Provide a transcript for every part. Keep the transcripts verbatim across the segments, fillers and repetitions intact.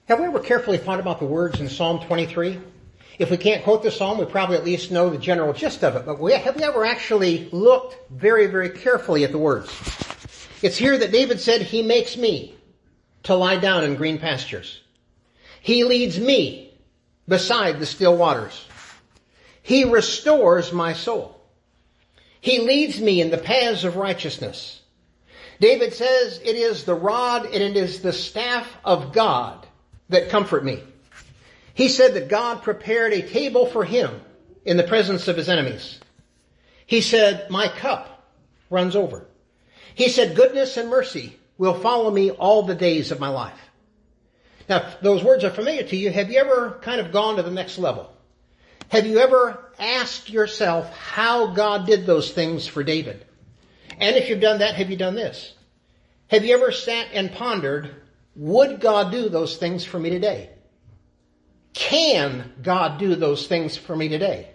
Have we ever carefully thought about the words in Psalm twenty-three? If we can't quote the psalm, we probably at least know the general gist of it. But we, have we ever actually looked very, very carefully at the words? It's here that David said, He makes me to lie down in green pastures. He leads me beside the still waters. He restores my soul. He leads me in the paths of righteousness. David says, it is the rod and it is the staff of God that comfort me. He said that God prepared a table for him in the presence of his enemies. He said, my cup runs over. He said, goodness and mercy will follow me all the days of my life. Now, if those words are familiar to you, have you ever kind of gone to the next level? Have you ever asked yourself how God did those things for David? And if you've done that, have you done this? Have you ever sat and pondered, would God do those things for me today? Can God do those things for me today?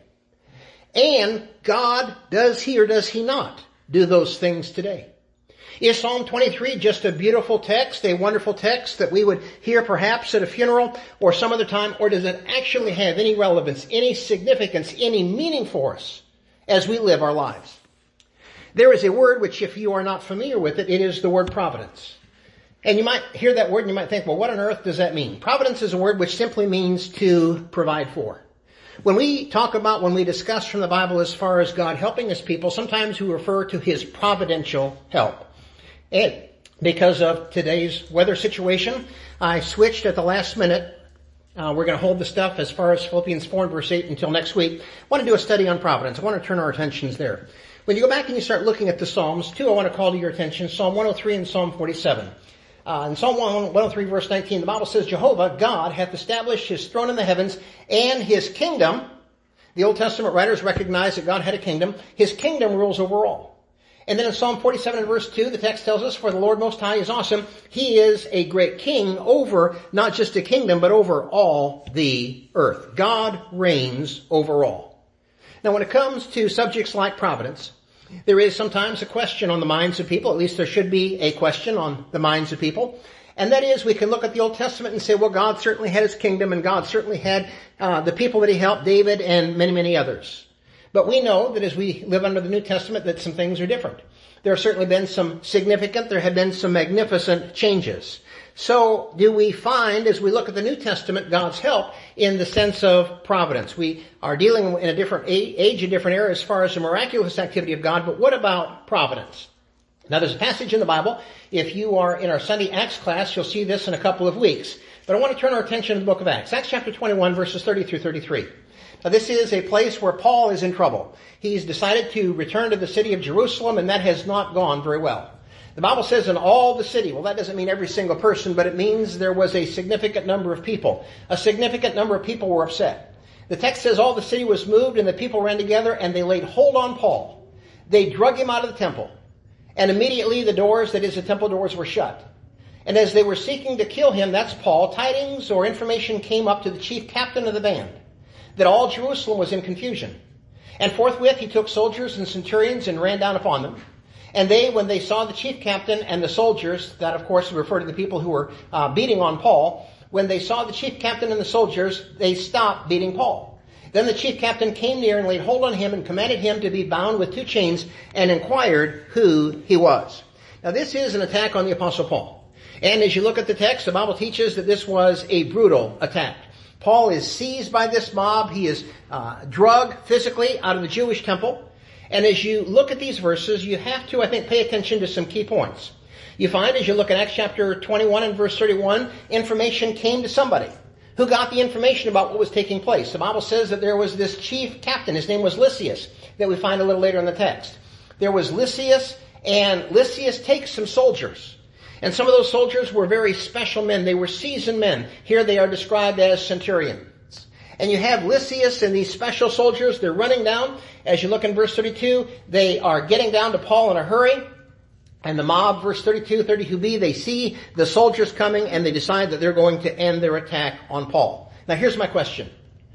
And God, does he or does he not do those things today? Is Psalm twenty-three just a beautiful text, a wonderful text that we would hear perhaps at a funeral or some other time, or does it actually have any relevance, any significance, any meaning for us as we live our lives? There is a word which, if you are not familiar with it, it is the word providence. And you might hear that word and you might think, well, what on earth does that mean? Providence is a word which simply means to provide for. When we talk about, when we discuss from the Bible as far as God helping his people, sometimes we refer to his providential help. And because of today's weather situation, I switched at the last minute. Uh, we're going to hold the stuff as far as Philippians four and verse eight until next week. I want to do a study on providence. I want to turn our attentions there. When you go back and you start looking at the Psalms, two I want to call to your attention, Psalm one oh three and Psalm forty-seven. Uh, in Psalm one oh three verse nineteen, the Bible says, Jehovah, God, hath established his throne in the heavens, and his kingdom, the Old Testament writers recognize that God had a kingdom, his kingdom rules over all. And then in Psalm forty-seven and verse two, the text tells us, for the Lord Most High is awesome. He is a great king over not just a kingdom, but over all the earth. God reigns over all. Now when it comes to subjects like providence, there is sometimes a question on the minds of people, at least there should be a question on the minds of people. And that is, we can look at the Old Testament and say, well, God certainly had his kingdom and God certainly had uh, the people that he helped, David and many, many others. But we know that as we live under the New Testament that some things are different. There have certainly been some significant, there have been some magnificent changes. So do we find, as we look at the New Testament, God's help in the sense of providence? We are dealing in a different age, a different era as far as the miraculous activity of God, but what about providence? Now there's a passage in the Bible. If you are in our Sunday Acts class, you'll see this in a couple of weeks. But I want to turn our attention to the book of Acts. Acts chapter twenty-one, verses thirty through thirty-three. Now this is a place where Paul is in trouble. He's decided to return to the city of Jerusalem, and that has not gone very well. The Bible says in all the city, well, that doesn't mean every single person, but it means there was a significant number of people. A significant number of people were upset. The text says all the city was moved and the people ran together and they laid hold on Paul. They drug him out of the temple. And immediately the doors, that is the temple doors, were shut. And as they were seeking to kill him, that's Paul, tidings or information came up to the chief captain of the band that all Jerusalem was in confusion. And forthwith he took soldiers and centurions and ran down upon them. And they, when they saw the chief captain and the soldiers, that of course refer to the people who were uh, beating on Paul, when they saw the chief captain and the soldiers, they stopped beating Paul. Then the chief captain came near and laid hold on him and commanded him to be bound with two chains and inquired who he was. Now this is an attack on the Apostle Paul. And as you look at the text, the Bible teaches that this was a brutal attack. Paul is seized by this mob. He is uh, drugged physically out of the Jewish temple. And as you look at these verses, you have to, I think, pay attention to some key points. You find, as you look at Acts chapter twenty-one and verse thirty-one, information came to somebody. Who got the information about what was taking place? The Bible says that there was this chief captain. His name was Lysias, that we find a little later in the text. There was Lysias, and Lysias takes some soldiers. And some of those soldiers were very special men. They were seasoned men. Here they are described as centurions. And you have Lysias and these special soldiers. They're running down. As you look in verse thirty-two, they are getting down to Paul in a hurry. And the mob, verse thirty-two, thirty-two b, they see the soldiers coming and they decide that they're going to end their attack on Paul. Now here's my question.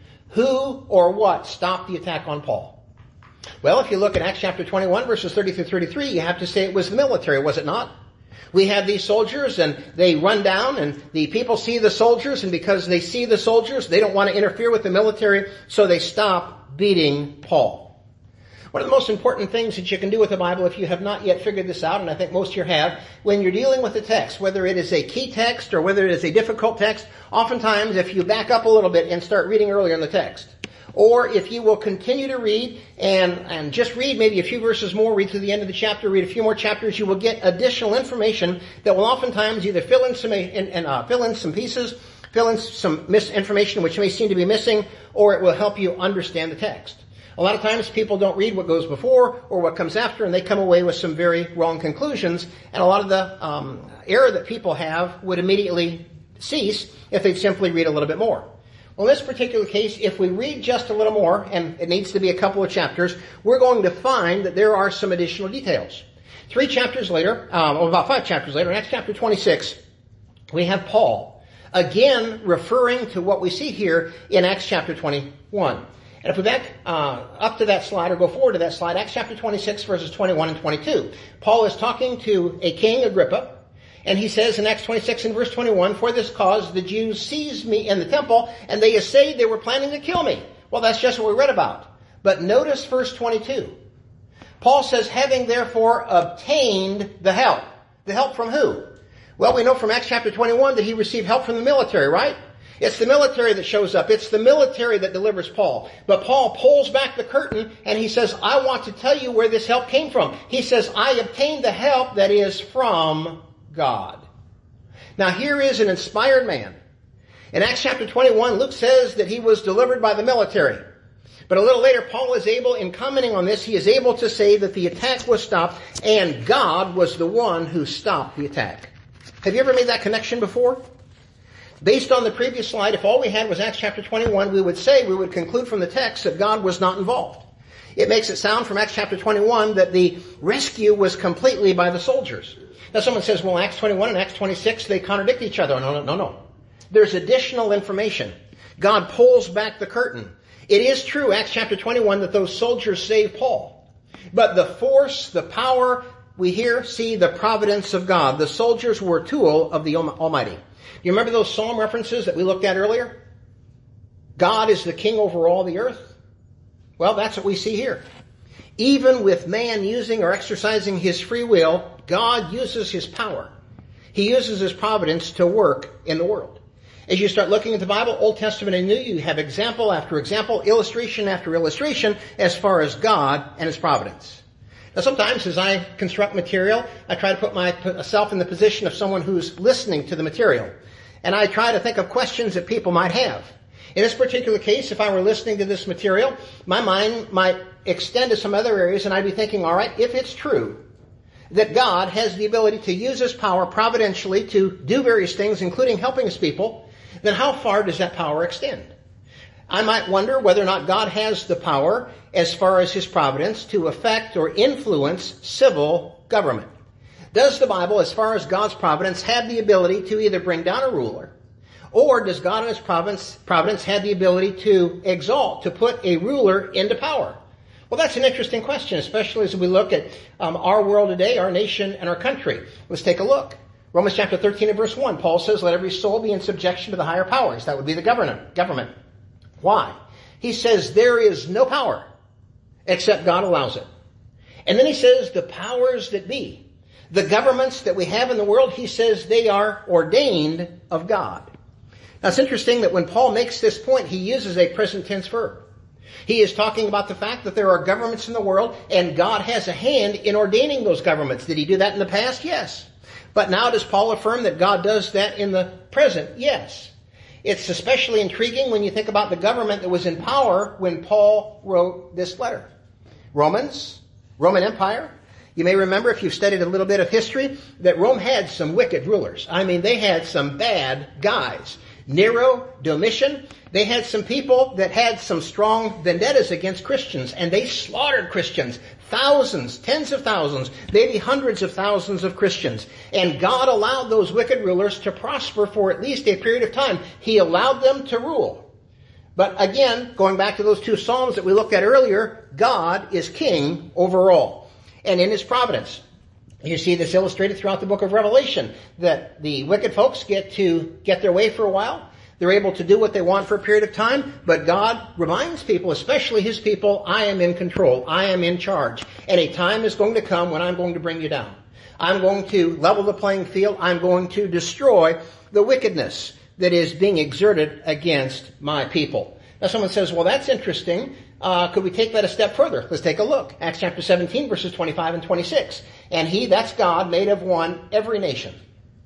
Who or what stopped the attack on Paul? Well, if you look at Acts chapter twenty-one, verses thirty through thirty-three, you have to say it was the military, was it not? We have these soldiers and they run down and the people see the soldiers, and because they see the soldiers, they don't want to interfere with the military, so they stop beating Paul. One of the most important things that you can do with the Bible, if you have not yet figured this out, and I think most of you have, when you're dealing with the text, whether it is a key text or whether it is a difficult text, oftentimes if you back up a little bit and start reading earlier in the text, or if you will continue to read and, and just read maybe a few verses more, read to the end of the chapter, read a few more chapters, you will get additional information that will oftentimes either fill in some, in, in, uh, fill in some pieces, fill in some misinformation which may seem to be missing, or it will help you understand the text. A lot of times people don't read what goes before or what comes after, and they come away with some very wrong conclusions, and a lot of the um, error that people have would immediately cease if they'd simply read a little bit more. Well, in this particular case, if we read just a little more, and it needs to be a couple of chapters, we're going to find that there are some additional details. Three chapters later, um, or about five chapters later, in Acts chapter twenty-six, we have Paul, again referring to what we see here in Acts chapter twenty-one. And if we back uh, up to that slide or go forward to that slide, Acts chapter twenty-six, verses twenty-one and twenty-two, Paul is talking to a king, Agrippa, and he says in Acts twenty-six and verse twenty-one, "For this cause the Jews seized me in the temple, and they essayed they were planning to kill me." Well, that's just what we read about. But notice verse twenty-two. Paul says, "Having therefore obtained the help." The help from who? Well, we know from Acts chapter twenty-one that he received help from the military, right? It's the military that shows up. It's the military that delivers Paul. But Paul pulls back the curtain and he says, "I want to tell you where this help came from." He says, "I obtained the help that is from God." Now here is an inspired man. In Acts chapter twenty-one, Luke says that he was delivered by the military. But a little later, Paul is able, in commenting on this, he is able to say that the attack was stopped and God was the one who stopped the attack. Have you ever made that connection before? Based on the previous slide, if all we had was Acts chapter twenty-one, we would say, we would conclude from the text that God was not involved. It makes it sound from Acts chapter twenty-one that the rescue was completely by the soldiers. Now someone says, well, Acts twenty-one and Acts twenty-six, they contradict each other. No, no, no, no. There's additional information. God pulls back the curtain. It is true, Acts chapter twenty-one, that those soldiers saved Paul. But the force, the power, we here see the providence of God. The soldiers were a tool of the Almighty. You remember those psalm references that we looked at earlier? God is the king over all the earth. Well, that's what we see here. Even with man using or exercising his free will, God uses his power. He uses his providence to work in the world. As you start looking at the Bible, Old Testament and New, you have example after example, illustration after illustration, as far as God and his providence. Now sometimes as I construct material, I try to put myself in the position of someone who's listening to the material. And I try to think of questions that people might have. In this particular case, if I were listening to this material, my mind might extend to some other areas and I'd be thinking, all right, if it's true that God has the ability to use his power providentially to do various things, including helping his people, then how far does that power extend? I might wonder whether or not God has the power, as far as his providence, to affect or influence civil government. Does the Bible, as far as God's providence, have the ability to either bring down a ruler, or does God in his providence, providence have the ability to exalt, to put a ruler into power? Well, that's an interesting question, especially as we look at um, our world today, our nation, and our country. Let's take a look. Romans chapter thirteen and verse one, Paul says, "Let every soul be in subjection to the higher powers." That would be the government. government. Why? He says there is no power except God allows it. And then he says the powers that be, the governments that we have in the world, he says they are ordained of God. Now it's interesting that when Paul makes this point, he uses a present tense verb. He is talking about the fact that there are governments in the world and God has a hand in ordaining those governments. Did he do that in the past? Yes. But now does Paul affirm that God does that in the present? Yes. It's especially intriguing when you think about the government that was in power when Paul wrote this letter. Romans, Roman Empire. You may remember, if you've studied a little bit of history, that Rome had some wicked rulers. I mean, they had some bad guys. Nero, Domitian, they had some people that had some strong vendettas against Christians, and they slaughtered Christians. Thousands, tens of thousands, maybe hundreds of thousands of Christians. And God allowed those wicked rulers to prosper for at least a period of time. He allowed them to rule. But again, going back to those two Psalms that we looked at earlier, God is king over all. And in his providence, You see this illustrated throughout the book of Revelation, that the wicked folks get to get their way for a while. They're able to do what they want for a period of time, but God reminds people, especially His people, I am in control. I am in charge. And a time is going to come when I'm going to bring you down. I'm going to level the playing field. I'm going to destroy the wickedness that is being exerted against my people. Now someone says, well, that's interesting. Uh, could we take that a step further? Let's take a look. Acts chapter seventeen, verses twenty-five and twenty-six. And He, that's God, made of one every nation.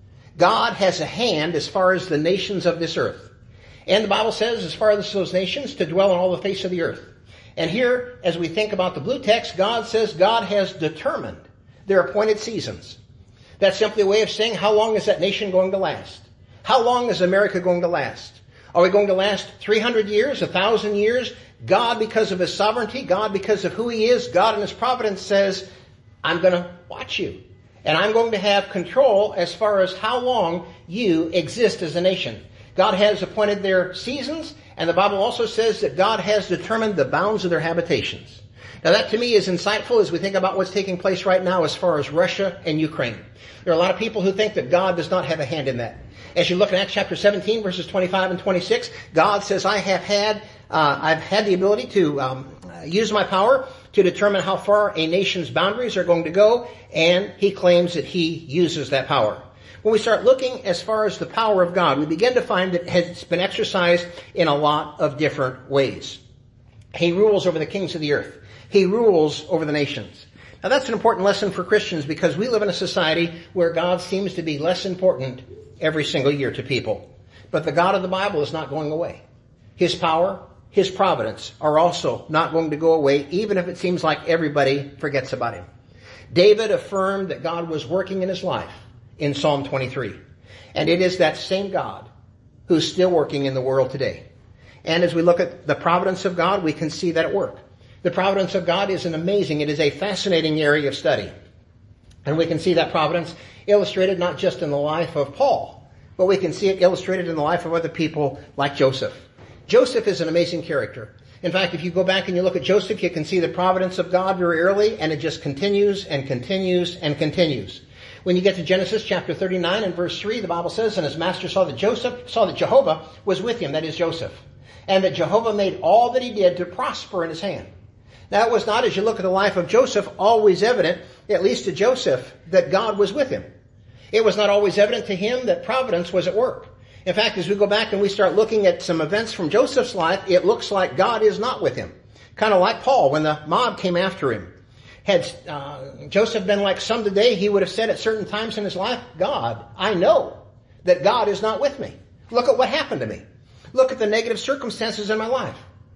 God has a hand as far as the nations of this earth. And the Bible says, as far as those nations, to dwell on all the face of the earth. And here, as we think about the blue text, God says God has determined their appointed seasons. That's simply a way of saying, how long is that nation going to last? How long is America going to last? Are we going to last three hundred years, one thousand years? God, because of His sovereignty, God, because of who He is, God in His providence says, I'm going to watch you. And I'm going to have control as far as how long you exist as a nation. God has appointed their seasons, and the Bible also says that God has determined the bounds of their habitations. Now that to me is insightful as we think about what's taking place right now as far as Russia and Ukraine. There are a lot of people who think that God does not have a hand in that. As you look at Acts chapter seventeen, verses twenty-five and twenty-six, God says, I have had, uh, I've had the ability to um, use my power to determine how far a nation's boundaries are going to go, and He claims that He uses that power. When we start looking as far as the power of God, we begin to find that it's been exercised in a lot of different ways. He rules over the kings of the earth. He rules over the nations. Now that's an important lesson for Christians because we live in a society where God seems to be less important every single year to people. But the God of the Bible is not going away. His power, His providence are also not going to go away, even if it seems like everybody forgets about Him. David affirmed that God was working in his life in Psalm twenty-three. And it is that same God who's still working in the world today. And as we look at the providence of God, we can see that at work. The providence of God is an amazing, it is a fascinating area of study. And we can see that providence illustrated not just in the life of Paul, but we can see it illustrated in the life of other people like Joseph. Joseph is an amazing character. In fact, if you go back and you look at Joseph, you can see the providence of God very early, and it just continues and continues and continues. When you get to Genesis chapter thirty-nine and verse three, the Bible says, and his master saw that Joseph, saw that Jehovah was with him, that is Joseph, and that Jehovah made all that he did to prosper in his hand. Now it was not, as you look at the life of Joseph, always evident, at least to Joseph, that God was with him. It was not always evident to him that providence was at work. In fact, as we go back and we start looking at some events from Joseph's life, it looks like God is not with him. Kind of like Paul when the mob came after him. Had uh, Joseph been like some today, he would have said at certain times in his life, God, I know that God is not with me. Look at what happened to me. Look at the negative circumstances in my life.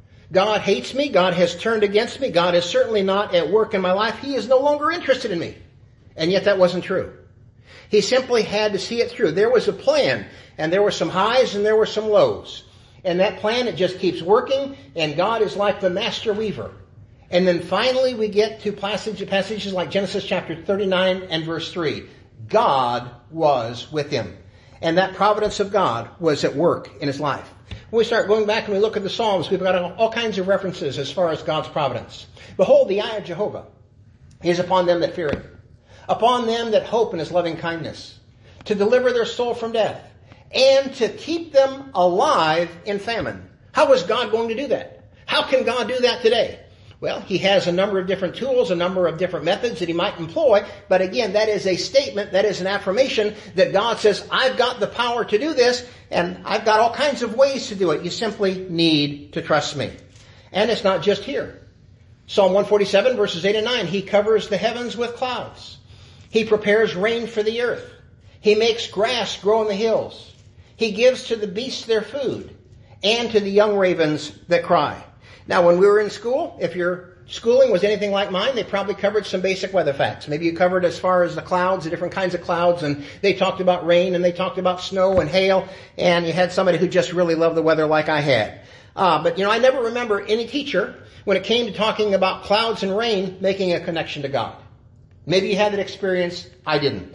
God hates me. God has turned against me. God is certainly not at work in my life. He is no longer interested in me. And yet that wasn't true. He simply had to see it through. There was a plan, and there were some highs and there were some lows. And that plan, it just keeps working, and God is like the master weaver. And then finally we get to passage, passages like Genesis chapter thirty-nine and verse three. God was with him. And that providence of God was at work in his life. When we start going back and we look at the Psalms, we've got all kinds of references as far as God's providence. Behold, the eye of Jehovah is upon them that fear him, upon them that hope in his loving kindness, to deliver their soul from death, and to keep them alive in famine. How is God going to do that? How can God do that today? Well, he has a number of different tools, a number of different methods that he might employ. But again, that is a statement, that is an affirmation that God says, I've got the power to do this, and I've got all kinds of ways to do it. You simply need to trust me. And it's not just here. Psalm one forty-seven, verses eight and nine, he covers the heavens with clouds. He prepares rain for the earth. He makes grass grow in the hills. He gives to the beasts their food, and to the young ravens that cry. Now, when we were in school, if your schooling was anything like mine, they probably covered some basic weather facts. Maybe you covered as far as the clouds, the different kinds of clouds, and they talked about rain, and they talked about snow and hail, and you had somebody who just really loved the weather like I had. Uh, but, you know, I never remember any teacher, when it came to talking about clouds and rain, making a connection to God. Maybe you had that experience. I didn't.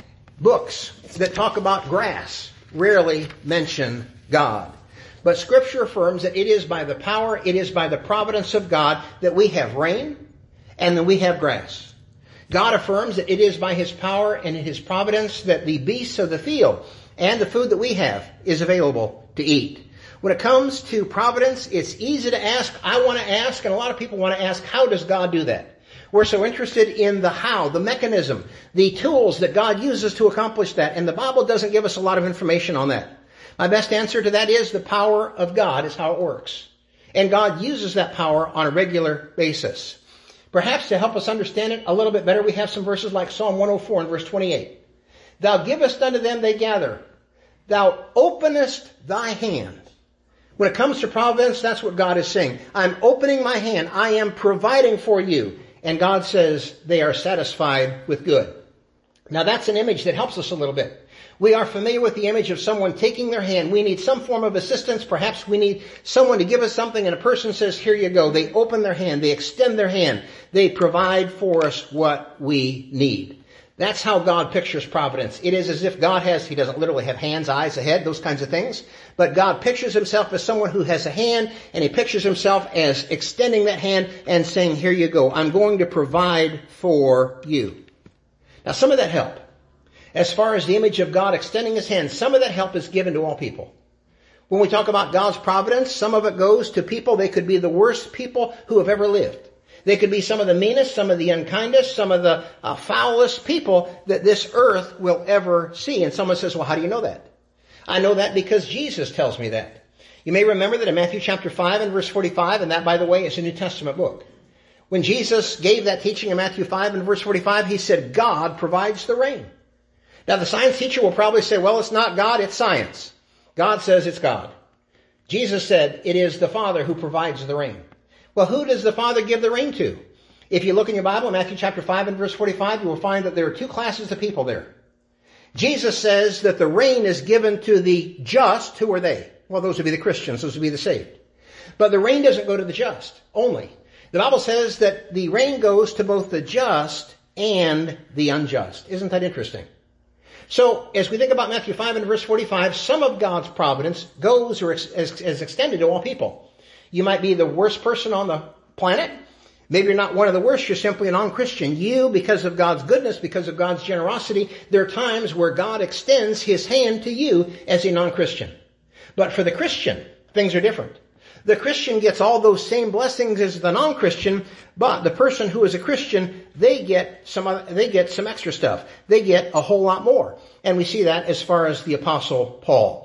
Books that talk about grass rarely mention God. But Scripture affirms that it is by the power, it is by the providence of God that we have rain and that we have grass. God affirms that it is by His power and in His providence that the beasts of the field and the food that we have is available to eat. When it comes to providence, it's easy to ask. I want to ask, and a lot of people want to ask, how does God do that? We're so interested in the how, the mechanism, the tools that God uses to accomplish that, and the Bible doesn't give us a lot of information on that. My best answer to that is the power of God is how it works. And God uses that power on a regular basis. Perhaps to help us understand it a little bit better, we have some verses like Psalm one oh four and verse twenty-eight. Thou givest unto them they gather. Thou openest thy hand. When it comes to providence, that's what God is saying. I'm opening my hand. I am providing for you. And God says they are satisfied with good. Now that's an image that helps us a little bit. We are familiar with the image of someone taking their hand. We need some form of assistance. Perhaps we need someone to give us something, and a person says, here you go. They open their hand. They extend their hand. They provide for us what we need. That's how God pictures providence. It is as if God has, He doesn't literally have hands, eyes, a head, those kinds of things. But God pictures Himself as someone who has a hand, and He pictures Himself as extending that hand and saying, here you go. I'm going to provide for you. Now some of that help, as far as the image of God extending His hand, some of that help is given to all people. When we talk about God's providence, some of it goes to people. They could be the worst people who have ever lived. They could be some of the meanest, some of the unkindest, some of the uh, foulest people that this earth will ever see. And someone says, well, how do you know that? I know that because Jesus tells me that. You may remember that in Matthew chapter five and verse forty-five, and that, by the way, is a New Testament book. When Jesus gave that teaching in Matthew five and verse forty-five, He said, God provides the rain. Now the science teacher will probably say, well, it's not God, it's science. God says it's God. Jesus said, it is the Father who provides the rain. Well, who does the Father give the rain to? If you look in your Bible, in Matthew chapter five and verse forty-five, you will find that there are two classes of people there. Jesus says that the rain is given to the just. Who are they? Well, those would be the Christians. Those would be the saved. But the rain doesn't go to the just only. The Bible says that the rain goes to both the just and the unjust. Isn't that interesting? So, as we think about Matthew five and verse forty-five, some of God's providence goes or is, is extended to all people. You might be the worst person on the planet. Maybe you're not one of the worst. You're simply a non-Christian. You, because of God's goodness, because of God's generosity, there are times where God extends His hand to you as a non-Christian. But for the Christian, things are different. The Christian gets all those same blessings as the non-Christian, but the person who is a Christian, they get some other, they get some extra stuff. They get a whole lot more. And we see that as far as the Apostle Paul.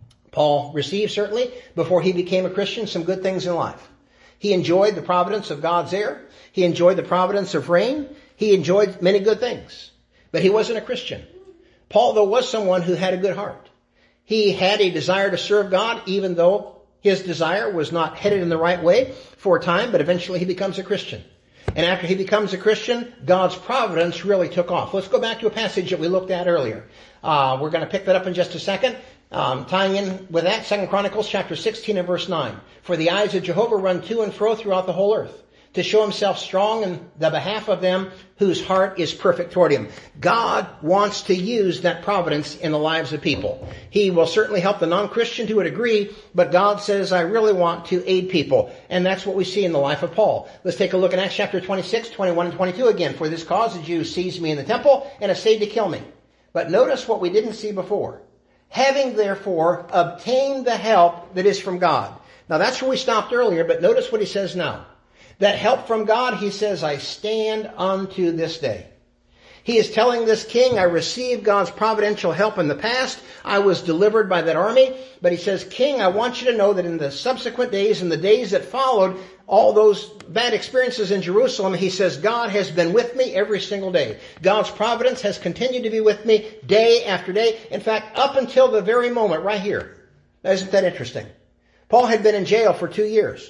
Paul received, certainly, before he became a Christian, some good things in life. He enjoyed the providence of God's air. He enjoyed the providence of rain. He enjoyed many good things. But he wasn't a Christian. Paul, though, was someone who had a good heart. He had a desire to serve God, even though his desire was not headed in the right way for a time, but eventually he becomes a Christian. And after he becomes a Christian, God's providence really took off. Let's go back to a passage that we looked at earlier. Uh, we're going to pick that up in just a second. Um, tying in with that, Second Chronicles chapter sixteen and verse nine. For the eyes of Jehovah run to and fro throughout the whole earth, to show Himself strong in the behalf of them whose heart is perfect toward Him. God wants to use that providence in the lives of people. He will certainly help the non-Christian to a degree, but God says, I really want to aid people. And that's what we see in the life of Paul. Let's take a look at Acts chapter twenty-six, twenty-one and twenty-two again. For this cause the Jews seized me in the temple and essayed to kill me. But notice what we didn't see before. Having therefore obtained the help that is from God. Now that's where we stopped earlier, but notice what he says now. That help from God, he says, I stand unto this day. He is telling this king, I received God's providential help in the past. I was delivered by that army. But he says, King, I want you to know that in the subsequent days and the days that followed all those bad experiences in Jerusalem, he says, God has been with me every single day. God's providence has continued to be with me day after day. In fact, up until the very moment right here. Now, isn't that interesting? Paul had been in jail for two years.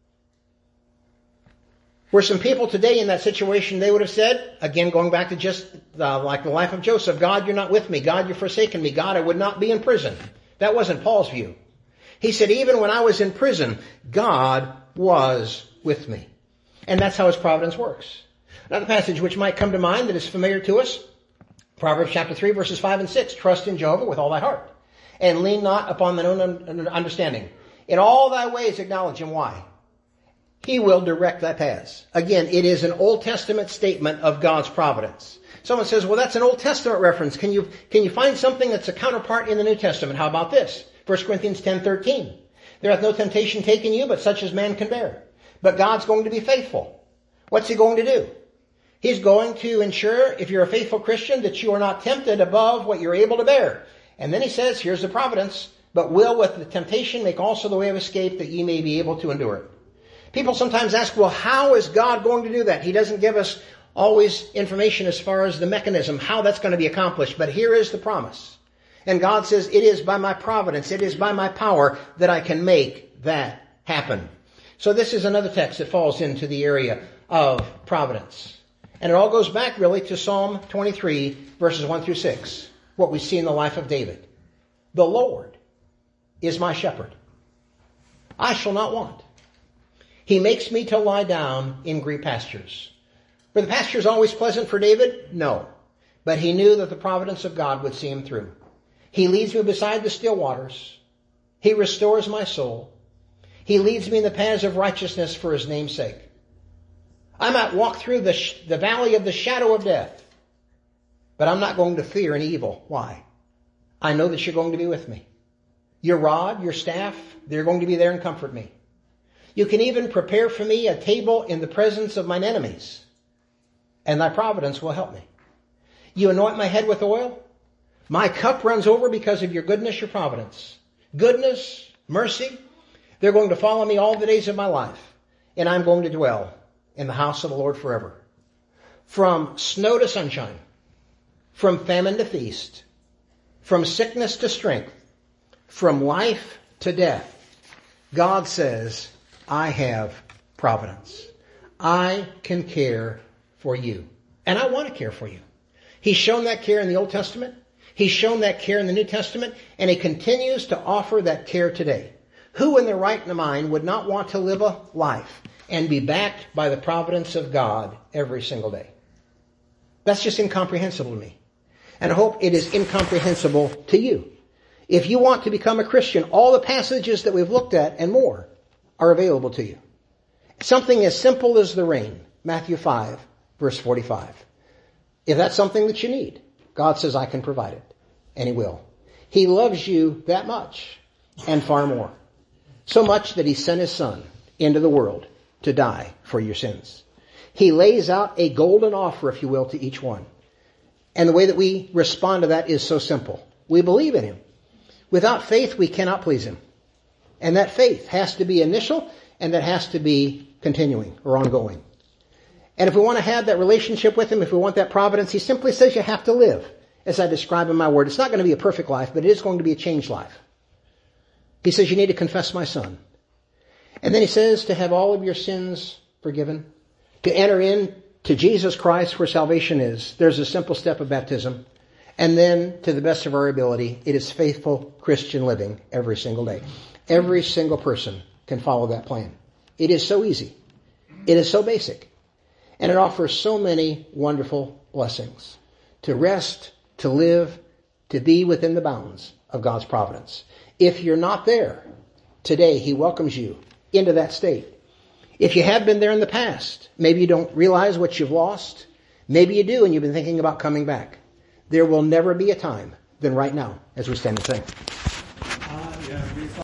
Were some people today in that situation, they would have said, again, going back to just uh, like the life of Joseph, God, you're not with me. God, you're forsaken me. God, I would not be in prison. That wasn't Paul's view. He said, even when I was in prison, God was with me. And that's how His providence works. Another passage which might come to mind that is familiar to us, Proverbs chapter three, verses five and six. Trust in Jehovah with all thy heart, and lean not upon thine own understanding. In all thy ways acknowledge Him. Why? He will direct thy paths. Again, it is an Old Testament statement of God's providence. Someone says, well, that's an Old Testament reference. Can you, can you find something that's a counterpart in the New Testament? How about this? First Corinthians ten thirteen. There hath no temptation taken you, but such as man can bear. But God's going to be faithful. What's he going to do? He's going to ensure, if you're a faithful Christian, that you are not tempted above what you're able to bear. And then he says, here's the providence, but will with the temptation make also the way of escape, that ye may be able to endure it. People sometimes ask, well, how is God going to do that? He doesn't give us always information as far as the mechanism, how that's going to be accomplished. But here is the promise. And God says, it is by my providence, it is by my power that I can make that happen. So this is another text that falls into the area of providence. And it all goes back really to Psalm twenty-three, verses one through six. What we see in the life of David. The Lord is my shepherd. I shall not want. He makes me to lie down in green pastures. Were the pastures always pleasant for David? No. But he knew that the providence of God would see him through. He leads me beside the still waters. He restores my soul. He leads me in the paths of righteousness for his name's sake. I might walk through the, sh- the valley of the shadow of death, but I'm not going to fear any evil. Why? I know that you're going to be with me. Your rod, your staff, they're going to be there and comfort me. You can even prepare for me a table in the presence of mine enemies, and thy providence will help me. You anoint my head with oil. My cup runs over because of your goodness, your providence. Goodness, mercy, they're going to follow me all the days of my life, and I'm going to dwell in the house of the Lord forever. From snow to sunshine, from famine to feast, from sickness to strength, from life to death, God says, I have providence. I can care for you. And I want to care for you. He's shown that care in the Old Testament. He's shown that care in the New Testament. And he continues to offer that care today. Who in their right mind would not want to live a life and be backed by the providence of God every single day? That's just incomprehensible to me. And I hope it is incomprehensible to you. If you want to become a Christian, all the passages that we've looked at and more are available to you. Something as simple as the rain, Matthew five, verse forty-five. If that's something that you need, God says, I can provide it. And he will. He loves you that much and far more. So much that he sent his son into the world to die for your sins. He lays out a golden offer, if you will, to each one. And the way that we respond to that is so simple. We believe in him. Without faith, we cannot please him. And that faith has to be initial, and that has to be continuing or ongoing. And if we want to have that relationship with him, if we want that providence, he simply says you have to live, as I describe in my word. It's not going to be a perfect life, but it is going to be a changed life. He says you need to confess my son. And then he says to have all of your sins forgiven, to enter in to Jesus Christ where salvation is. There's a simple step of baptism. And then, to the best of our ability, it is faithful Christian living every single day. Every single person can follow that plan. It is so easy. It is so basic. And it offers so many wonderful blessings. To rest, to live, to be within the bounds of God's providence. If you're not there, today he welcomes you into that state. If you have been there in the past, maybe you don't realize what you've lost. Maybe you do and you've been thinking about coming back. There will never be a time than right now as we stand and sing.